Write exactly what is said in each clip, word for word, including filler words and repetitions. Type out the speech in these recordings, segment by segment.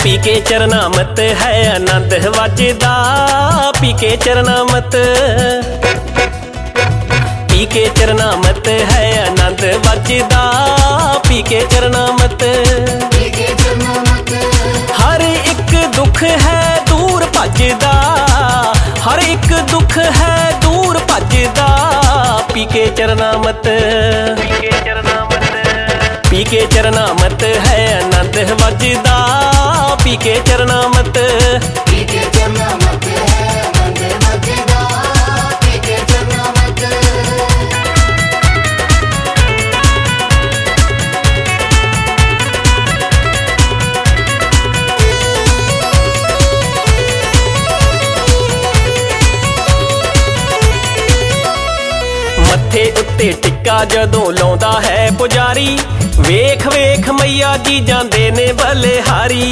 P के चरनामत है आनंद वजदा, P के चरनामत, पी के चरनामत है आनंद वजदा, पी के चरनामत। हर एक दुख है दूर भजदा, हर एक दुख है दूर भजदा, पी के चरनामत, पी के चरनामत है आनंद वजदा, पी के चरनामत, पी के चरनामत है आनंद वजदा, पी के चरनामत। मत्थे उत्ते टिक्का जदों लाउंदा है पुजारी, वेख वेख मैया जी जांदे ने बलिहारी।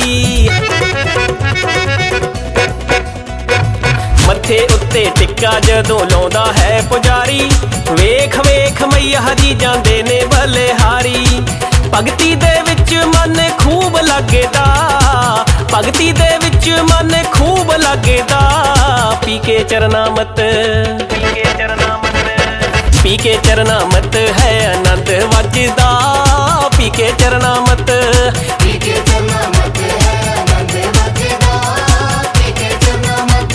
मत्थे उत्ते टिक्का जदों लाउंदा है पुजारी, वेख वेख मैया जी जांदे ने बलिहारी। भगती दे विच मन खूब लगदा, भगती दे विच मन खूब लगदा, पी के चरनामत, पी के चरनामत, पी के चरनामत है आनंद वजदा, पी के चरनामत, पी के चरनामत है आनंद वजदा, पी के चरनामत।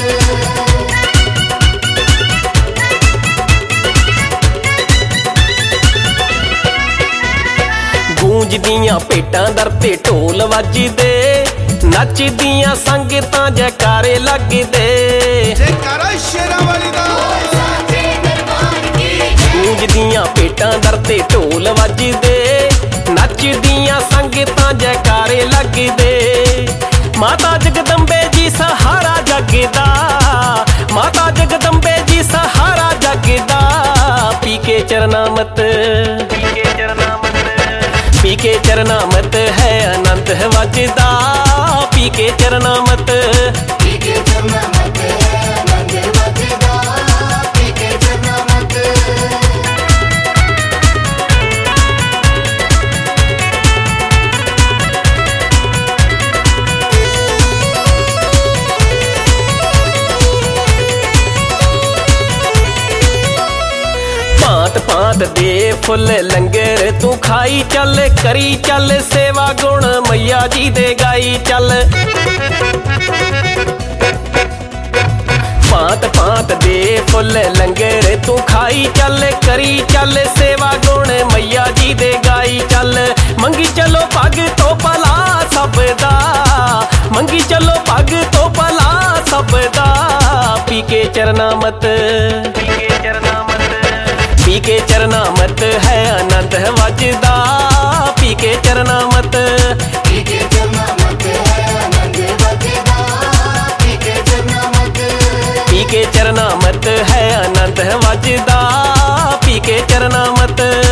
गूंजदियां पेटां दर ते ढोल वजदे, नचदियां संगतां जयकारे लगदे, जयकारा शेरां वाली दा। गूंजदियां पेटां दर ते ढोल वजदे, नचदियां संगतां जयकारे लगदे। माता जगदम्बे जी सहारा जगदा, माता जगदम्बे जी सहारा जगदा, पी के चरनामत, पी के चरनामत, पी के चरनामत है आनंद वजदा, पी के चरनामत, पी के चरनामत है आनंद वजदा, पी के चरनामत। भांत भांत दे फुल लंगर तू खाई चल, करी चल सेवा गुण मैया जी दे गाई चल। भांत भांत दे फुल लंगर तू खाई चल, करी चल सेवा गुण मैया जी दे गाई चल। मंगी चलो पग तो भला सबदा, मंगी चलो पग तो भला सबदा, पी के चरनामत, पी के चरनामत, पी के चरनामत है आनंद वजदा, पी के चरनामत, पी के चरनामत है आनंद वजदा, पी के चरनामत। पी के चरनामत है आनंद वजदा, पी के चरनामत।